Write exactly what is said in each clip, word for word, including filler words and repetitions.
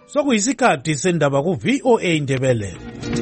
Sokuyisikhathi sendaba ku V O A Ndebele.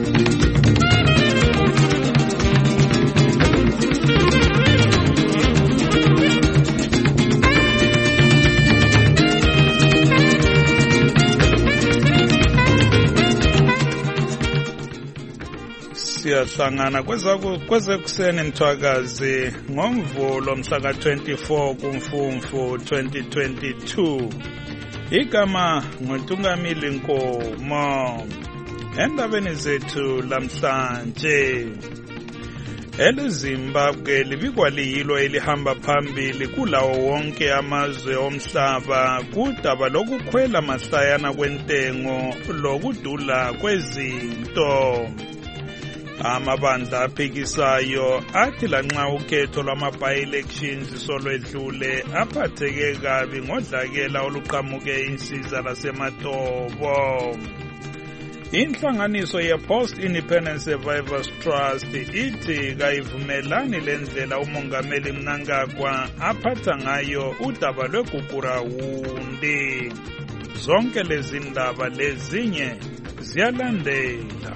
Siyahlangana kwezekuseni Mthwakazi ngomvulo mhla ka twenty-four kuMfumfu twenty twenty-two. Igama nguNtungamili Nkomo. Endabeni zethu lamhlanje, eleZimbabwe libikwa liyilo elihamba phambili kulawo wonke amazwe omhlaba kudaba lokukhwela mahlayana kwentengo lokudula kwezinto. Amabandla aphikisayo athi lanxa ukhetho lwama-by-elections solwedlule aphatheke kabi ngodlakela oluqhamuke insiza laseMatobo. Inhlanganiso ye-Post-Independence Survivors Trust ithi kayivumelani lendlela umongameli Mnangagwa aphatha ngayo udaba lweGugurawundi. Zonke lezi ndaba lezinye ziyalandela.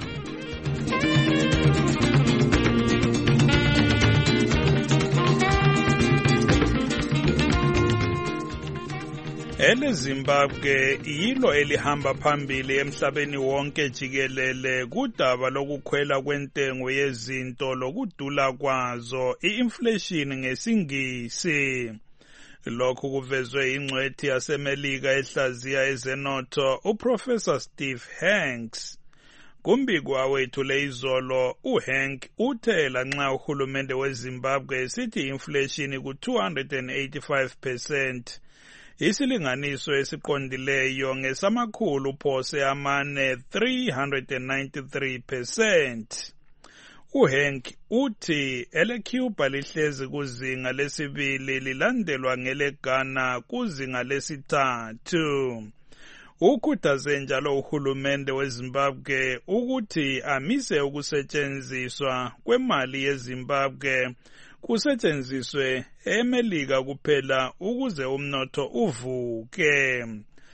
eleZimbabwe yilo elihamba phambili emhlabeni wonke jikelele kudaba lokukhwela kwentengo yezinto lokudula kwazo, i-inflation ngesingisi. Lokhu kuvezwe ingcwethi yaseMelika ehlaziya ezenotho uProfessor Steve Hanks. Kumbiko wethule izolo, uHank uthe lanxa uhulumende weZimbabwe esithi inflation ku two hundred eighty-five percent. Isilinganiso esiqondileyo ngesamakhulu phose amane three hundred ninety-three percent. uHank uthi eleCuba lihlezi kuzinga lesibili lilandelwa ngeleGhana kuzinga lesithathu. Ukhuthaze njalo uhulumende weZimbabwe ukuthi amise ukusetshenziswa kwemali yeZimbabwe kusetshenziswe eMelika kuphela ukuze umnotho uvuke.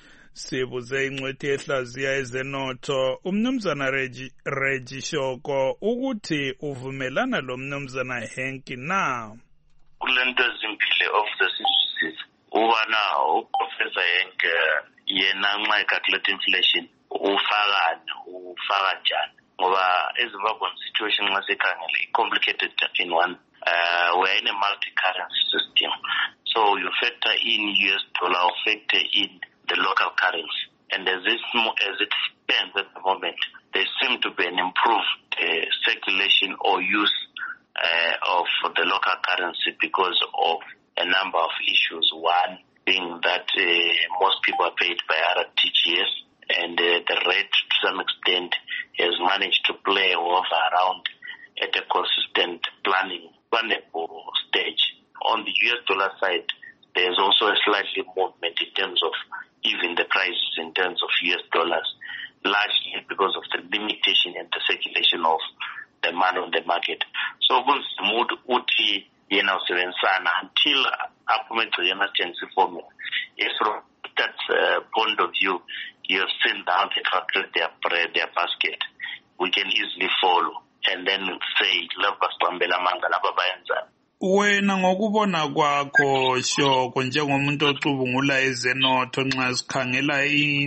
Sibuze ingcwethi ehlaziya ezenotho umnumzana Reggie Shoko ukuthi uvumelana lo mnumzana Hank na. Kulento ezimbili of the sisters uba now uProfessor Hank yena nxa ecalculate inflation ufakani ufaka njani ngoba eZimbabwe situation nxa sekhangele complicated in one. Uh, we're in a multi-currency system, so you factor in U S dollar or factor in the local currency, and as it, as it stands at the moment, there seem to be an improved uh, circulation or use uh, of the local currency because of a number of issues. One being that uh, most people are paid by R T G S, and uh, the rate to some extent has managed to play over around at a consistent planning plannable stage. On the U S dollar side, there's also a slightly movement in terms of even the prices in terms of U S dollars, largely because of the limitation and the circulation of the money on the market. So, mood uti yena usebenzana until appointment to yena change formula. Yes, from that uh, point of view, you have seen down they calculate their their basket. We can easily follow. And then say laba sibambela amanga laba bayenza. Wena ngokubona kwakho Shoko njengomuntu ocubungula ezenotho nxa sikhangela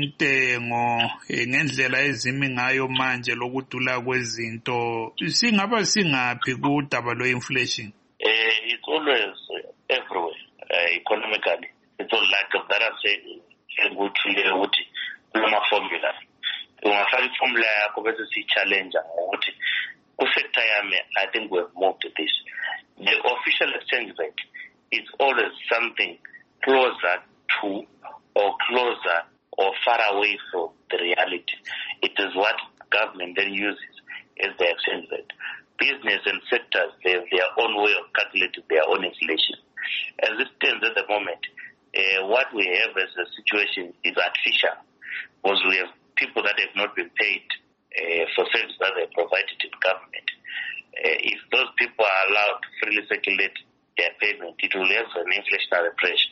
intengo ngendlela ezimi ngayo manje lokudula kwezinto, singaba singaphi kudaba lwe-inflation? Eh, it's always uh, everywhere uh, economically. It's all like that I said ukuthi ukuthi kulama formula. Ungafaka formula yakho bese si challenge ukuthi sector yami, I think we've moved to this. The official exchange rate is always something closer to or closer or far away from the reality. It is what government then uses as the exchange rate. Business and sectors, they have their own way of calculating their own inflation. As it stands at the moment, uh, what we have as a situation is artificial, because we have people that have not been paid Uh, for services that they provided to the government. Uh, if those people are allowed to freely circulate their payment, it will have an inflationary pressure.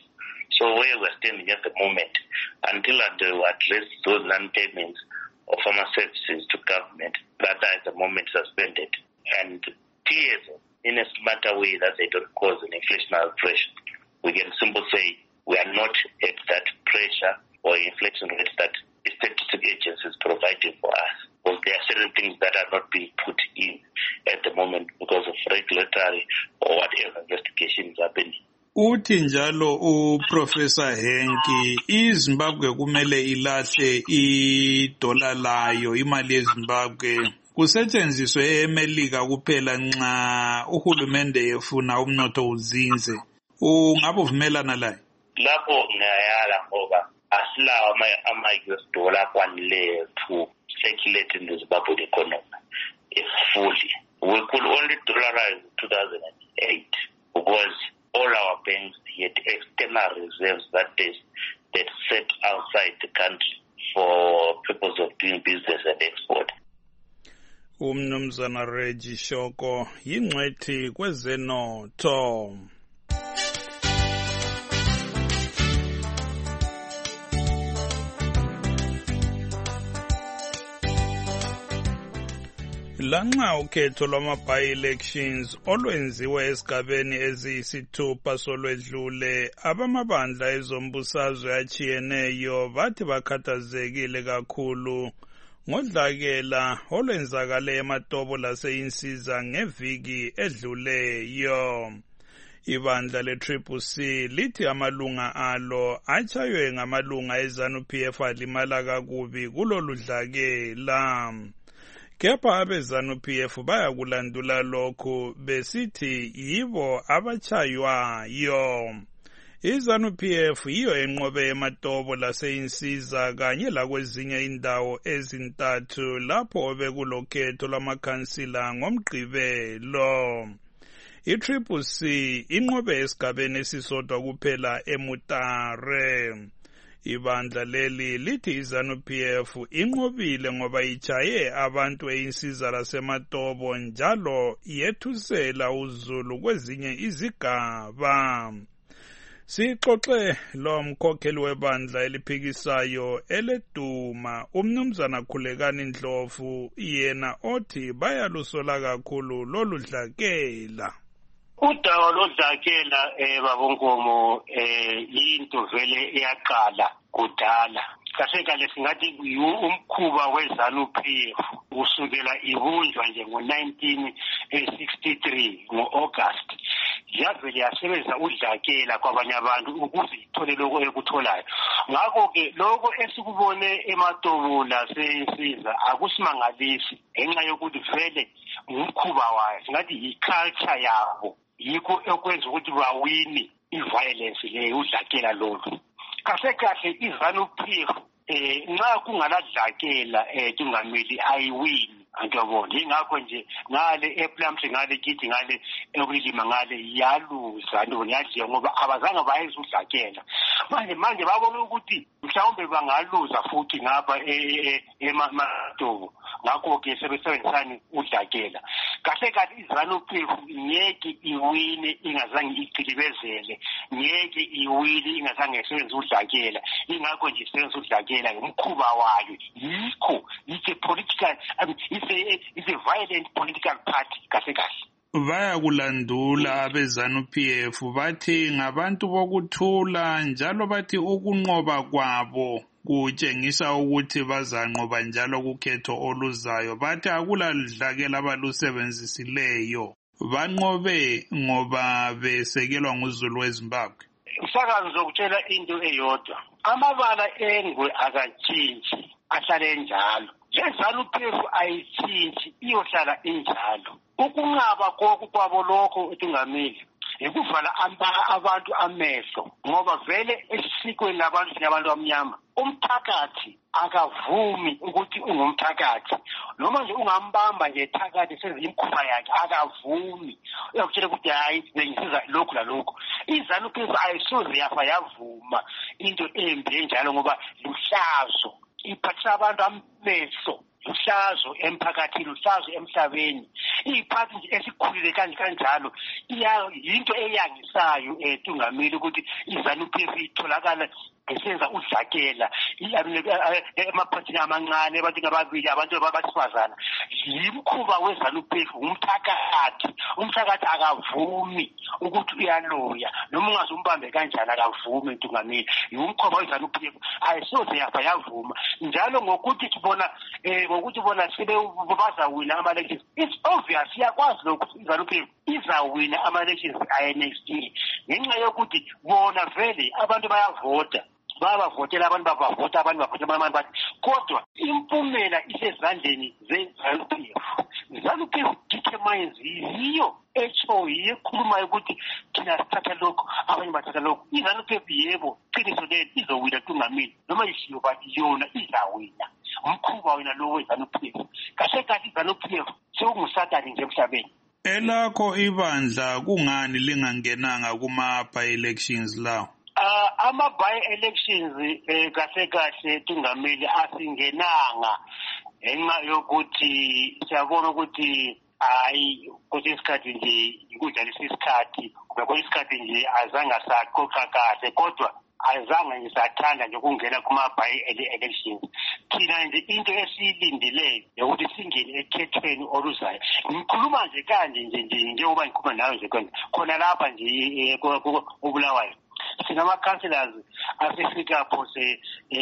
So where we're standing at the moment, until they address those non-payments of farmer services to government, that are at the moment suspended and cleared in a smarter way that they don't cause an inflationary pressure, we can simply say we are not at that pressure or inflation rate that statistic agencies providing for us. Because there are certain things that are not being put in at the moment because of regulatory or whatever investigations happening. Uthi njalo uProfessor Henki iZimbabwe kumele ilahle idola layo imali yeZimbabwe kusetshenziswe eMelika kuphela nxa uhulumende efuna umnotho uzinze. Ungabe uvumelana laye? Lapho ngiyayala ngoba asilawo ama-U S dollar kwanele to circulate in the Zimbabwean economy fully. We could only dollarize in two thousand eight because all our banks had external reserves that they that set outside the country for purpose of doing business and export. Umnumzana Reggie Shoko yingcwethi kwezenotho. Lanxa ukhetho lwama-by-elections olwenziwe esigabeni eziyisithupha solwedlule, abamabandla ezombusazwe achiyeneyo bathi bakhathazekile kakhulu ngodlakela olwenzakale eMatobo lase-Insiza ngeviki edluleyo. Ibandla le-Triple C lithi amalunga alo atshaywe ngamalunga eZANU-P F alimala kakubi kulolu dlakela. Kepha abeZANU-P F bayakulandula lokhu besithi yibo abachaywayo. iZANU-P F yiyo enqobe eMatobo lase-Insiza kanye lakwezinye indawo ezintathu lapho bekulokhetho lwamakhansila ngomgqibelo. I-Triple C inqobe esigabeni esisodwa kuphela eMutare. Ibandla leli lithi iZANU-P F inqobile ngoba ichaye abantu eInsiza laseMatobo njalo yethusela uZulu kwezinye izigaba. Sixoxe lo mkhokheli webandla eliphikisayo eleduma umnumzana Khulekani Ndlovu yena othi bayalusola kakhulu lolu dlakela. Udaba lodlakela eh babonkomo eh into vele eyaqala kudala. Kahle kahle singathi umkhuba weZANU-P F usukela ibunjwa nje ngo nineteen sixty-three ngo-August. Yavele yasebenza udlakela kwabanye abantu ukuze ithole lokho ekutholayo. Ngakho-ke lokho esikubone eMatobo lase-Insiza akusimangalisi ngenxa yokuthi vele umkhuba wayo singathi i-culture yabo yikho ekwenza ukuthi bawini i-violence leyo udlakela lolu. Kahle kahle iZANU-P F eh nxa kungaladlakela eh tungameli ayiwini antobona ingakho nje ngale ePlumtree ngale kithi ngale ekulima ngale yaluza ndoni yaje ngoba abazange bayezudlakela manje manje babona ukuthi mhlawumbe bangaluza futhi ngapha eMatobo ngakho ke sebesebenzisana udlakela. Kahle kahle iZANU-P F ngeke iwine ingazange iqilibezele, ngeke iwine ingazange isebenze udlakela. Ingakho nje isebenze udlakela ngomkhuba wayo. Yikho it's a political I mean, it's a it's a violent political party kahle kahle. Bayakulandula abeZANU-P F bathi ngabantu bokuthula njalo bathi ukunqoba kwabo kutshengisa ukuthi bazanqoba njalo kukhetho oluzayo. Bathi akuladlakela abalusebenzisileyo, banqobe ngoba besekelwa nguZulu weZimbabwe. Usakazi zokutshela into eyodwa, amabala engwe akatshintshi ahlale njalo. leZANU-P F ayitshintshi iyohlala injalo. Ukunqaba konke kwabo lokho uTungameli ekuvala abantu amehlo ngoba vele esikweni labantu labantu amnyama umthakathi akavumi ukuthi ungumthakathi noma nje ungambamba nje thakathi sezimkhuba yakhe akavumi uyakutshela ukuthi hayi ngisiza lokhu la lokhu. iZANU-P F ayisoze yafa yavuma into embi enjalo ngoba luhlazo iphathisa abantu amehlo uhlazo emphakathini uhlazo emhlabeni iphathi nje esikhulile kanje kanjalo into eyangisayo eTungameli ukuthi iZANU-P F itholakala esenza udlakela emaphathini amancane abantu ababili abantu abasifazana yimkhuba weZANU-P F umthakathi umthakathi akavumi ukuthi uyaloya noma ungazumbambe kanjani akavumi eTungameli yimkhuba weZANU-P F ayisoze yafa yavuma njalo ngokuthi sibona eh ngokuthi bona sibe bazawina ama-elections it's obvious yakwazi lokho iZANU-P F izawina ama-elections next year ngenxa yokuthi bona vele abantu bayavota babavotela abantu bavota abantu bavotela abantu bathi kodwa impumela isezandleni ze-ZANU-P F iZANU-P F determines yiyo echo yikhuluma ukuthi thina sithatha lokho abanye bathatha lokho iZANU-P F yebo qiniso lelo izowina Tungameli noma ishiyo bathi yona izawina umkhuba wena lo weZANU-P F kahle kahle iZANU-P F sekungusatani nje emhlabeni. Elakho ibandla kungani lingangenanga kuma-by-elections lawo? Uh, ama-by-elections eh, kahle kahle Tungameli asingenanga ngenxa yokuthi siyabona ukuthi hayi kwesinye isikhathi nje ikudlalisa isikhathi kube kwesinye isikhathi nje azange asaqoqa kahle kodwa azange ngisathanda nje ukungena kuma-by-elections thina nje into esiyilindeleyo yokuthi singene ekhethweni oluzayo ngikhuluma nje kanje nje nje njengoba ngikhuluma nawe nje khona lapha nje uBulawayo sinama-councillors asefika phose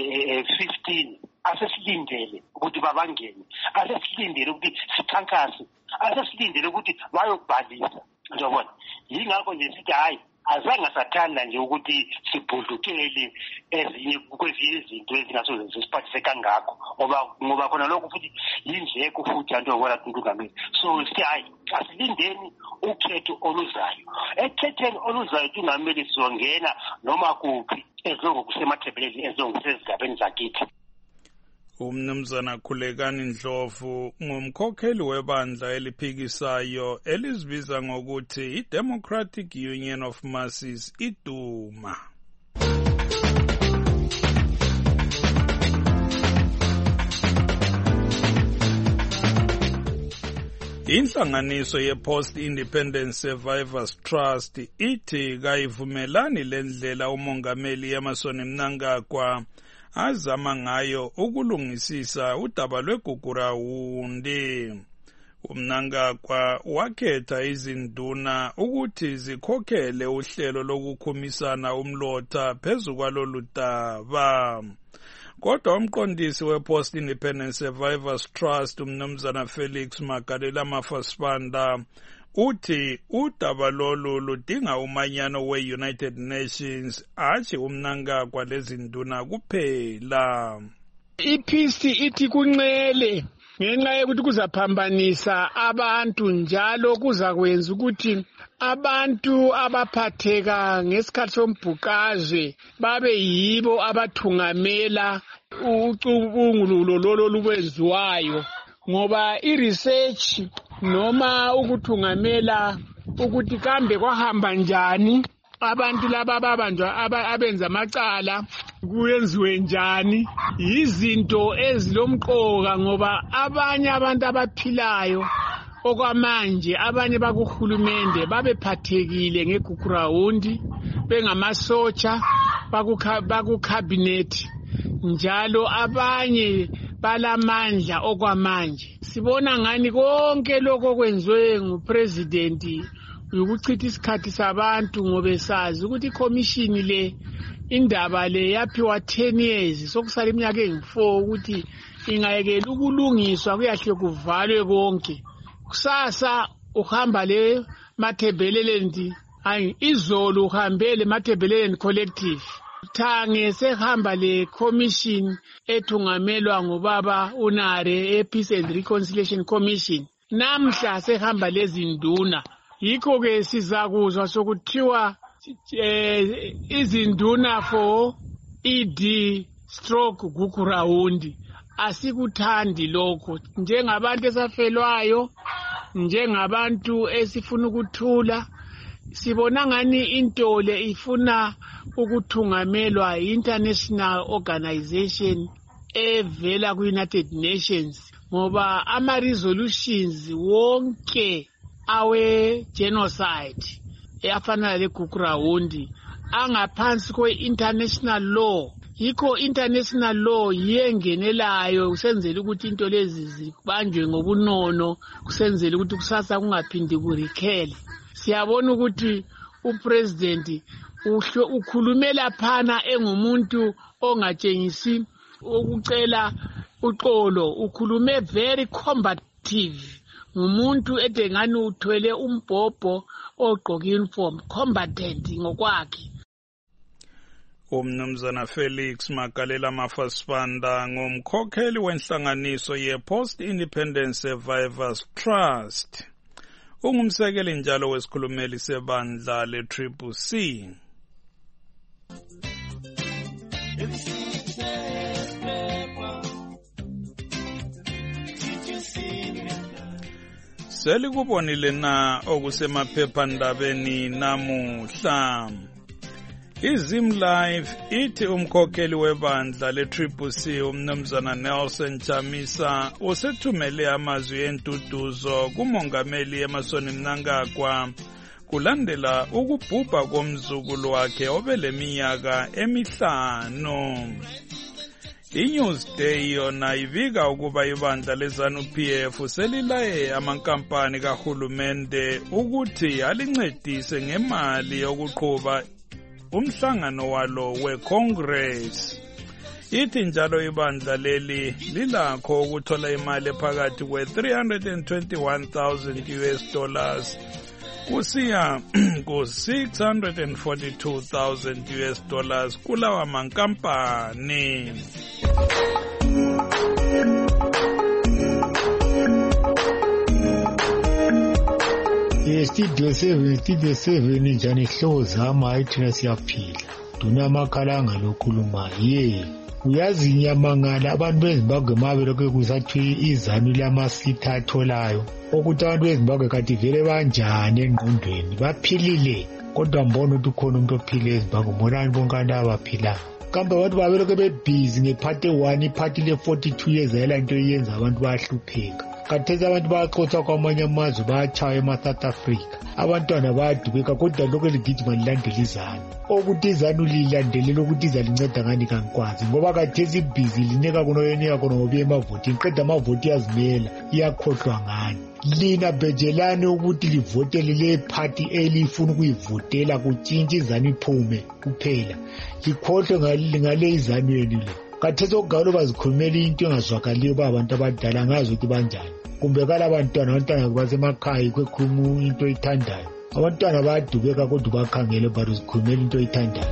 fifteen asesilindele ukuthi babangene asesilindele ukuthi sikhankase asesilindele ukuthi bayokubhalisa njengobona yingakho nje sithi hayi azange sathanda nje ukuthi sibhudlukele ezinye kwezinye izinto ezingasoze zisiphathise kangakho ngoba ngoba khona lokho futhi yindleko futhi anto yokubona Tungameli so sithi hayi asilindeni ukhetho oluzayo ekhetheni oluzayo Tungameli sizongena noma kuphi ezongo kusemathebeleni ezongo kusezigabeni zakithi. Umnumzana Khulekani Ndlovu ngumkhokheli webandla eliphikisayo elizibiza ngokuthi i-Democratic Union of Masses iDuma. Inhlanganiso ye-Post-Independence Survivors Trust ithi kayivumelani lendlela umongameli Emmerson Mnangagwa azama ngayo ukulungisisa udaba lweGugurawundi. uMnangagwa wakhetha izinduna ukuthi zikhokhele uhlelo lokukhumisana umlotha phezu kwalolu daba. Kodwa umqondisi we-Post Independence Survivors Trust uMnumzana Felix Magalela Mafasibanda uthi udaba lolu ludinga umanyano we-United Nations athi uMnangagwa lezinduna kuphela. Iphisi ithi kunqele ngenxa yokuthi kuzaphambanisa abantu njalo kuzakwenza ukuthi abantu abaphatheka ngesikhathi sombhuqazwe babe yibo abathungamela ucubungululo lolo lukwenziwayo ngoba i-research noma ukuthungamela ukuthi kambe kwahamba njani abantu laba babanjwa abenza amacala kuyenziwe njani izinto ezilomqoka ngoba abanye abantu abaphilayo okwamanje abanye bakuhulumende babephathekile ngeGugurawundi bengamasotsha bakucabinet njalo abanye balamandla okwamanje sibona ngani konke lokho kwenziwe ngupresident ukuchitha isikhathi sabantu ngoba sazi ukuthi iCommission le indaba le yaphiwa ten years sokusala iminyaka engu-four ukuthi ingayekela ukulungiswa kuyahle kuvalwe konke kusasa uhamba le mathebelelendi hayi izolo uhambele mathebelelendi collective thange sehamba le commission ethungamelwa ngobaba uNare e-Peace and Reconciliation Commission namhla sehamba lezinduna yikho ke sizakuzwa sokuthiwa eh, izinduna for E D stroke Gugurawundi asikuthandi lokho njengabantu esafelwayo njengabantu esifuna ukuthula sibona ngani intole ifuna ukuthungamelwa international organization evela ku-United Nations ngoba ama-resolutions wonke awe-genocide afana le-Gukurahundi angaphansi kwe-international law. Yikho international law yengenelayo kusenzela ukuthi into lezi zibanjwe ngobunono, kusenzela ukuthi kusasa kungaphindi kurikhele. Siyabona ukuthi upresident ukhulumela phana engumuntu ongatshengisi ukucela uxolo, ukhulume very combative, ngumuntu edengani uthwele umbhobho ogqoke uniform, combatant ngokwakhe. Umnumzana Felix Magalela Mafasibanda ngumkhokheli wenhlanganiso ye-Post Independence Survivors Trust. Ungumsekeli njalo wesikhulumeli sebandla le-Triple C. Selikubonile na okusemaphephandabeni namuhla. iZim Live ithi umkhokheli webandla le-Triple C umnumzana Nelson Chamisa usethumele amazwi entuduzo kumongameli Emmerson Mnangagwa kulandela ukubhubha komzukulu wakhe obeleminyaka emihlanu. iNewsday yona ibika ukuba ibandla leZANU P F selilaye amankampani kahulumende ukuthi alincedise ngemali yokuqhuba umhlangano walo weCongress. Ithi njalo ibandla leli lilakho ukuthola imali phakathi kwe three hundred twenty-one thousand U S dollars kusiya ku six hundred forty-two thousand U S dollars kulawa mankampani. Studio seven, Studio seven njani hlobo zama ayithina siyaphila. Dunamakhalanga lokhuluma ye. Uyazi inyamangala abantu beZimbabwe mabelo kusathi iZANU lamasitha atholayo. Ukuthi abantu beZimbabwe kathi vele banjani engqondweni. Baphilile kodwa mbona ukuthi khona umuntu ophile eZimbabwe mbonani bonke abaphila. Kambe abantu babelo bebhizi ngephathi one iphathi le forty-two years ayela into yenza abantu bayahlupheka. Katheza abantu baxoxa kwamanye amazwe bayachaya eSouth Africa. Abantwana bayadubeka kodwa lokho ligijima lilandela iZANU. Ukuthi iZANU lilandelela ukuthi izalinceda ngani kankwazi ngoba katheza ibhizi linika kunoyenika kona ngobuye emavotini qeda amavoti yazimela iyakhohlwa ngani. Lina bejelane ukuthi livotele le party elifuna ukuyivotela kutshintsha iZANU iphume kuphela. Likhohlwe ngale iZANU yenu le. Katheza okugalo bazikhulumela into engazwakaliyo ba abantu abadala ngazi ukuthi banjani. Kumbe kala abantwana abantwana basemakhaya kwekhulumu into oyithandayo. Abantwana bayadubeka kodwa bakhangele bari zikhulumela into oyithandayo.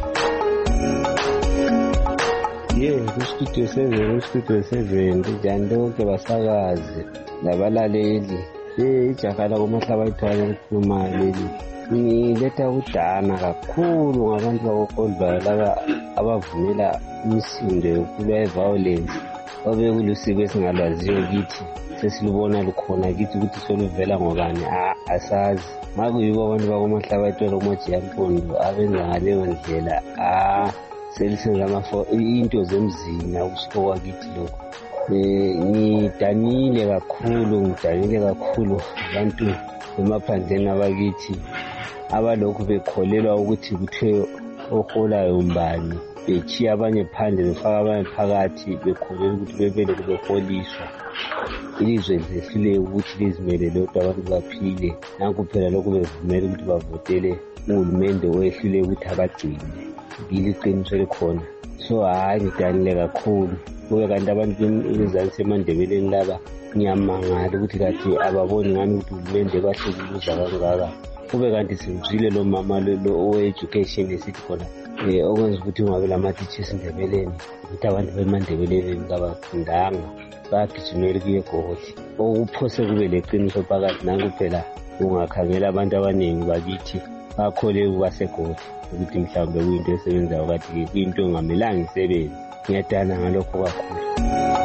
Yeah, kuStudio seven, kuStudio seven njani lonke basakazi labalaleli. Eh ijakala kumahlaba ithwala likhuluma leli. Ngiletha udana kakhulu ngabantu bakoKoldwayo laba abavumela imisindo yokulwa eviolence. Babe kulusiko esingalwaziyo kithi sesilubona lukhona kithi ukuthi soluvela ngobani asazi. Makuyibo abantu bakomahlaba ithwala kumajiyankondo abenza ngaleyo ndlela ah selisenza amafo into zemzini ukusiko kwakithi lokho. Eh ngidanile kakhulu ngidanile kakhulu abantu emaphandleni abakithi abalokhu bekholelwa ukuthi kuthe oholayo umbani bechiya abanye phandle befaka abanye phakathi bekholela ukuthi bebele kubeholiswa. Ilizwe lehlule ukuthi lizimele lodwa abantu baphile nanku phela lokhu bevumela ukuthi bavotele uhulumende oyehlule ukuthi akagcine ngiliqiniso likhona. So hayi ngidanile kakhulu kube kanti abantu bezansi eMandebeleni laba ngiyamangala ukuthi kathi ababoni ngani ukuthi uhulumende bahle kuluza kangaka. Kube kanti simzwile lo mama lo owe-education esithi khona eh okwenza ukuthi ungabe lama-teachers eNdebeleni ukuthi abantu beMandebeleni kabafundanga bagijimela kuye egoli. Okuphose kube leqiniso phakathi nanku phela ungakhangela abantu abaningi bakithi bakhole ukuba segoli ukuthi mhlawumbe kuyinto esebenzayo kathi kuyinto engamelanga isebenze. Ngiyadana ngalokho kakhulu.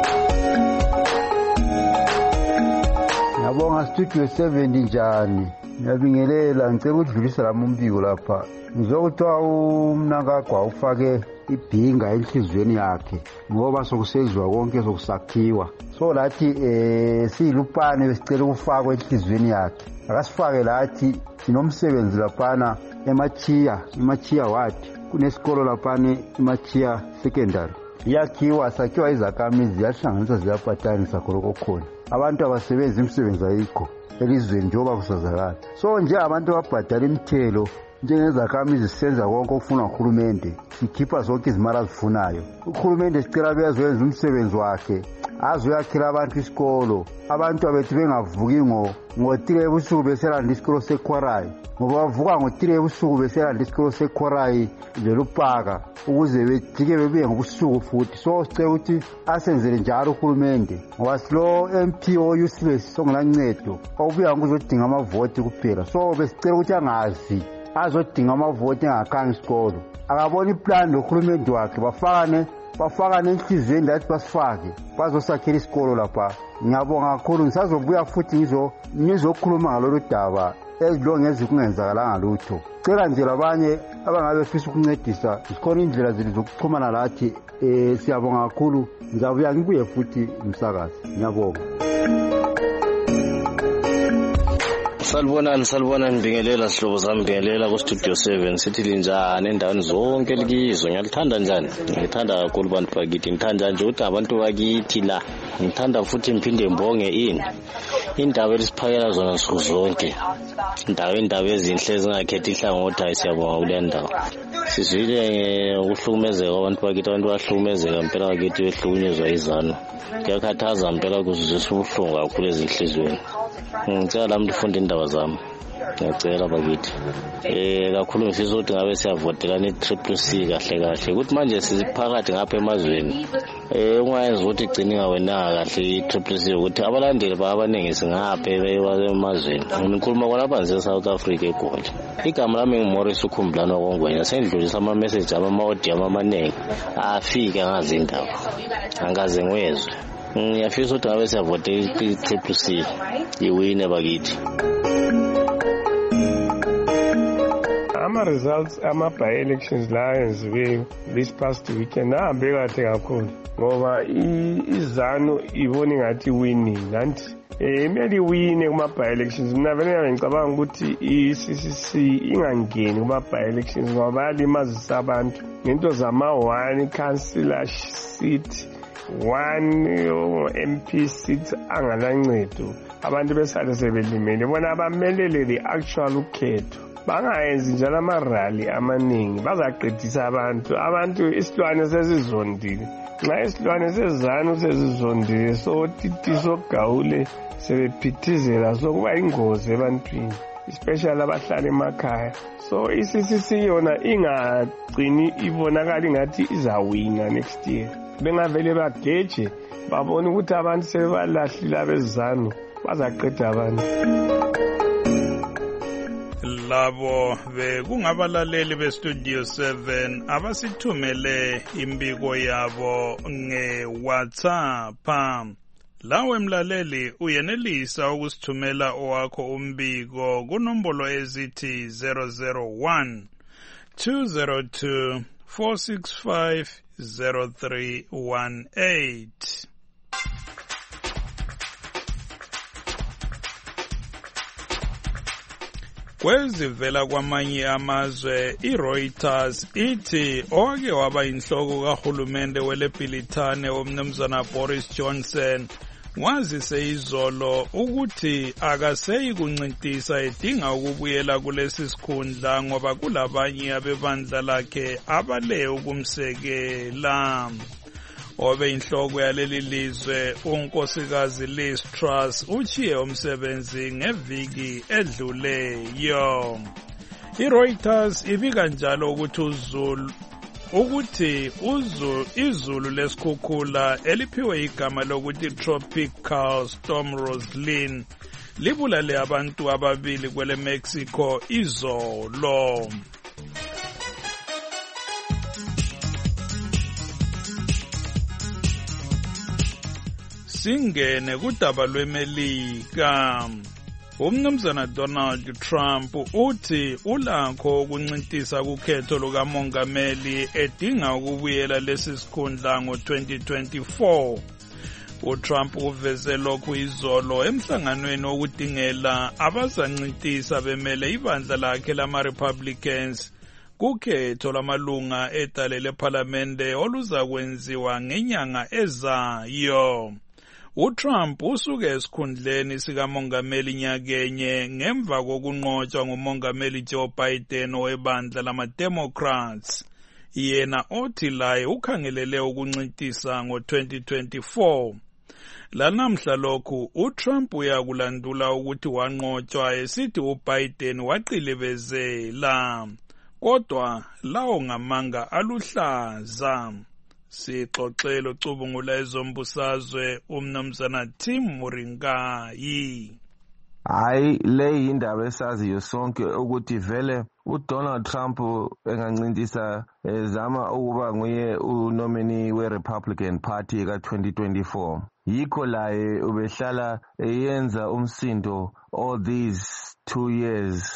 Ngabonga Studio seven njani. Ngiyabingelela ngicela ukudlulisa lami umbiko lapha. Ngizokuthiwa umnankagwa ufake ibhinga enhlizweni yakhe ngoba sokusezwa konke sokusakhiwa. So lathi eh silupane besicela ukufakwa enhlizweni yakhe. Akasifake lathi sinomsebenzi laphana eMachiya, eMachiya wathi kunesikolo laphana eMachiya secondary. Yakhiwa sakhiwa izakhamizi yahlanganisa ziyaphatanisa khona khona. Abantu abasebenza imisebenzi ayikho elizweni njengoba kusazakala. So nje abantu ababhadala imithelo njengezakhamizi sisenza konke okufunwa nguhulumende, sikhipha zonke izimali azifunayo. Uhulumende sicela bezoyenza umsebenzi wakhe, azoyakhela abantu isikolo. Abantu abethu bengavuki ngo ngo-three ebusuku beselanda isikolo seKhorayi, ngoba bavuka ngo-three ebusuku beselanda isikolo seKhorayi lelupaka ukuze bejike bebuye ngobusuku futhi. So sicela ukuthi asenzele njalo uhulumende ngoba silo M P O useless songelancedo obuya nguzodinga amavoti kuphela. So besicela ukuthi angazi azodinga amavoti engakhange isikolo, akabona iplan lohulumende wakhe bafakane bafakane enhlizweni lathi basifake bazosakhela isikolo lapha. Ngiyabonga kakhulu, ngisazobuya futhi ngizo ngizokhuluma ngalolu daba ezilongezi kungenzakalanga lutho. Cela nje labanye abangabe befisa ukuncedisa, zikhona indlela zeli zokuxhumana lathi. Eh siyabonga kakhulu, ngizabuya ngibuye futhi umsakazi. Ngiyabonga. Salibonani salibonani Bingelela sihlobo zami Bingelela ku Studio seven sithi linjani endaweni zonke likizo. Ngiyalithanda njani? Ngithanda kakhulu abantu bakithi, ngithanda nje ukuthi abantu bakithi la. Ngithanda futhi ngiphinde ngibonge ini indaba elisiphakela zona nsuku zonke, indawo indaba ezinhle ezingakhethi ihlangothi. Hayi siyabonga kule ndawo. Sizwile ukuhlukumezeka abantu bakithi, abantu bahlukumezeka impela bakithi behlukunyezwa izano. Kuyakhathaza impela ukuzwisa ubuhlungu kakhulu ezinhlizweni. Ngicela lami lifunde indaba zami. Ngiyacela bakithi. Eh kakhulu ngifisa ukuthi ngabe siyavotelana i-triple C kahle kahle. Ukuthi manje siziphakathi ngapha emazweni. Eh ungayenza ukuthi igcine ngawenanga kahle i-triple C ukuthi abalandeli babanenge singapha emazweni. Ngikhuluma khona nje South Africa eGoli. Igama lami ngimorris uKhumbulani waKongwenya. Sendlulisa ama message ama audio amanengi afika ngazi indaba. Angaze ngwezwe. Ngiyafisa ukuthi ngabe siyavote i-triple C iwine bakithi. Ama results ama by elections la enziwe this past weekend ahambe kahle kakhulu ngoba izanu ibona ngathi winning nanti eh imeli wine kuma by elections. Mina vele ngicabanga ukuthi i-C C C ingangeni kuma by elections ngoba bayalimazisa abantu ngento zama one councillor seat, one M P seat angalancedo. Abantu besale sebelimele bona abamelele the actual ukhetho. Bangayenzi njalo amarali amaningi bazaqedisa abantu. Abantu isilwane sezizondile. Nxa isilwane sezanu sezizondile so titi so gawule sebephithizela so kuba ingozi ebantwini, especially abahlala emakhaya. So i-C C C yona ingagcini ibonakala ngathi izawina next year. Bengavele bageje babona ukuthi abantu sebalahlile abezanu bazaqeda abantu. Labo bekungabalaleli beStudio seven abasithumele imbiko yabo ngeWhatsApp. Lawe mlaleli uyenelisa ukusithumela owakho umbiko kunombolo ezithi zero zero one two zero two four six five zero three one eight. Kwezivela kwamanye amazwe iReuters ithi owake waba inhloko kahulumende weLebhilithane omnumzana Boris Johnson wazise izolo ukuthi akaseyi kuncintisa edinga ukubuyela kulesi sikhundla ngoba kulabanye abebandla lakhe abale ukumsekela. Obe inhloko yaleli lizwe unkosikazi Liz Truss uchiye umsebenzi ngeviki edluleyo. iReuters ibika njalo ukuthi uzulu ukuthi uzu izulu lesikhukhula eliphiwe igama lokuthi Tropical Storm Roslyn libulale abantu ababili kwele Mexico izolo. Singene kudaba lweMelika. Umnumzana Donald Trump uthi ulakho ukuncintisa kukhetho lukamongameli edinga ukubuyela lesi sikhundla ngo twenty twenty-four. uTrump uveze lokhu izolo emhlanganweni wokudingela abazancintisa bemele ibandla lakhe lama-Republicans kukhetho lamalunga edale lephalamende oluzakwenziwa ngenyanga ezayo. uTrump usuke esikhundleni sikamongameli nyakenye ngemva kokunqotshwa ngumongameli Joe Biden owebandla lama-Democrats. Yena othi laye ukhangelele ukuncintisa ngo twenty twenty-four. Lanamhla lokhu uTrump uyakulandula ukuthi wanqotshwa esithi uBiden waqilibezela. Kodwa lawo ngamanga aluhlaza. Sixoxela ucubungula ezombusazwe umnumzana Tim Muringayi. Hayi le indaba esaziyo sonke ukuthi vele uDonald Trump engancintisa ezama ukuba nguye unominee we-Republican Party ka twenty twenty-four. Yikho laye ubehlala eyenza umsindo all these two years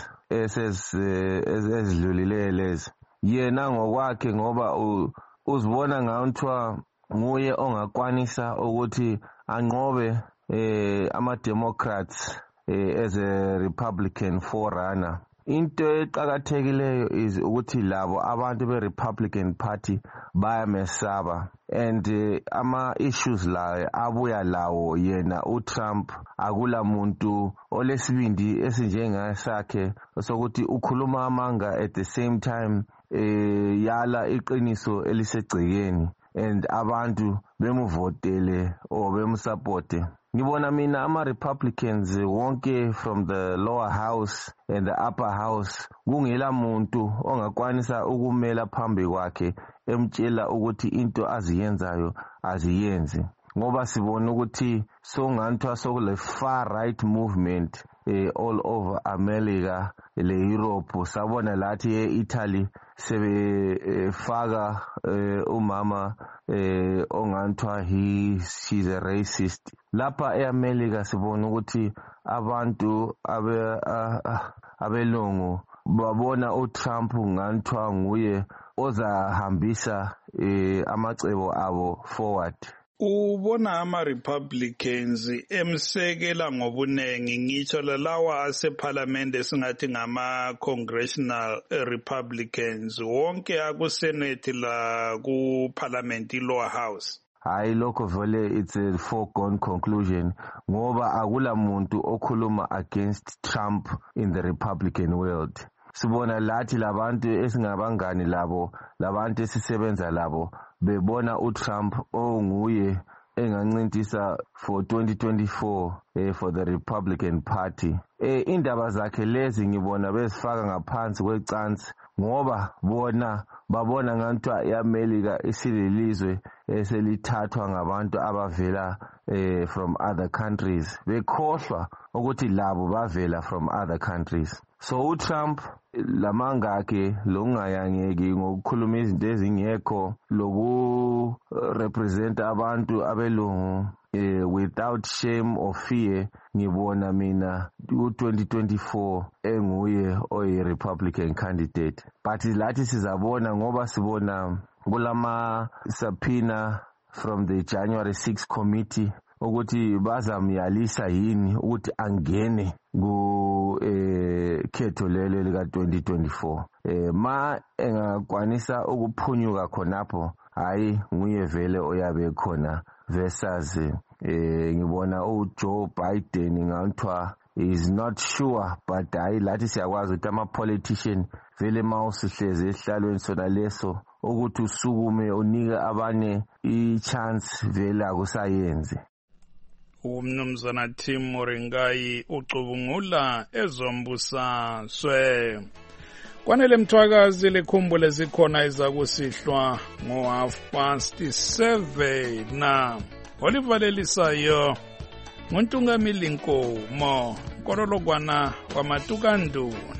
ezidlulile lezi. Yena ngokwakhe ngoba uzibona ngawuthiwa nguye ongakwanisa ukuthi anqobe eh, ama-Democrats eh, as a Republican forerunner. Into eqakathekileyo is ukuthi labo abantu be-Republican Party bayamesaba and uh, ama-issues lawo abuya lawo yena uTrump akula muntu olesibindi esinjengasakhe sokuthi ukhuluma amanga at the same time eh, yala iqiniso elisegcekeni and abantu bemuvotele or bemusapote. Ngibona mina ama-Republicans wonke from the lower house and the upper house kungela muntu ongakwanisa ukumela phambi kwakhe emtshela ukuthi into aziyenzayo aziyenzi. Ngoba sibona ukuthi songanthwa sokule far right movement eh, all over America le Europe. Sabona lathi e-Italy sebefaka eh, umama eh, onganthwa he she's a racist. Lapha eAmerica sibona ukuthi abantu abe abelungu babona uTrump nganthwa nguye ozahambisa eh, amacebo abo forward. Ubona ama-Republicans emsekela ngobunengi ngitsho lalawa asephalamende singathi ngama-Congressional Republicans wonke akusenate la ku-Parliament i-Lower House. Hayi lokho vele it's a foregone conclusion ngoba akula muntu okhuluma against Trump in the Republican world. Sibona lathi labantu esingabangani labo labantu esisebenza labo bebona uTrump onguye engancintisa for twenty twenty-four eh, for the Republican Party. Eh, indaba zakhe lezi ngibona bezifaka ngaphansi kwecansi ngoba bona babona ngantwa eAmerica isilelizwe eselithathwa ngabantu abavela eh, from other countries bekhohlwa ukuthi labo bavela from other countries. So uTrump lamanga akhe lokungayangeki ngokukhuluma izinto ezingekho loku represent abantu abelungu eh, without shame or fear. Ngibona mina ku twenty twenty-four enguye oyi Republican candidate, but lathi sizabona ngoba sibona kulama subpoena from the January sixth committee ukuthi bazamyalisa yini ukuthi angene ku eh khetho lelo lika twenty twenty-four. Eh ma engakwanisa ukuphunyuka khonapho hayi nguye vele oyabe khona versus eh ngibona uJoe Biden ngantwa is not sure, but hayi lathi siyakwazi ukuthi ama politician vele mawusihleze ehlalweni sona leso ukuthi usukume unike abanye i chance vele akusayenze. Umnumzana Tim Muringayi ucubungula ezombusazwe. Kwanele mthwakazi lekhumbule zikhona izakusihlwa ngo half past seven na olivalelisayo nguntungamili Nkomo Nkololokwana kwamatukandu